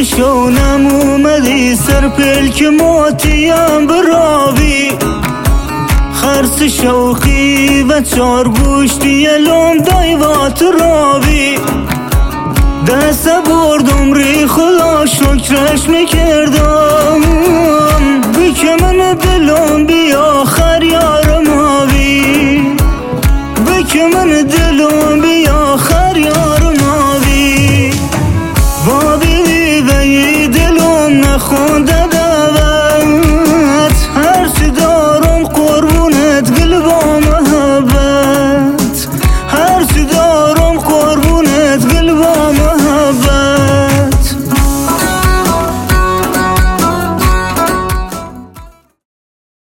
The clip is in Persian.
شونم اومدی سر پلک موتیم برابی، خرس شوخی و چار گوشتی لوم دایوات رابی. دست بردم ری خدا شکرش میکردم، بی که من دلم بی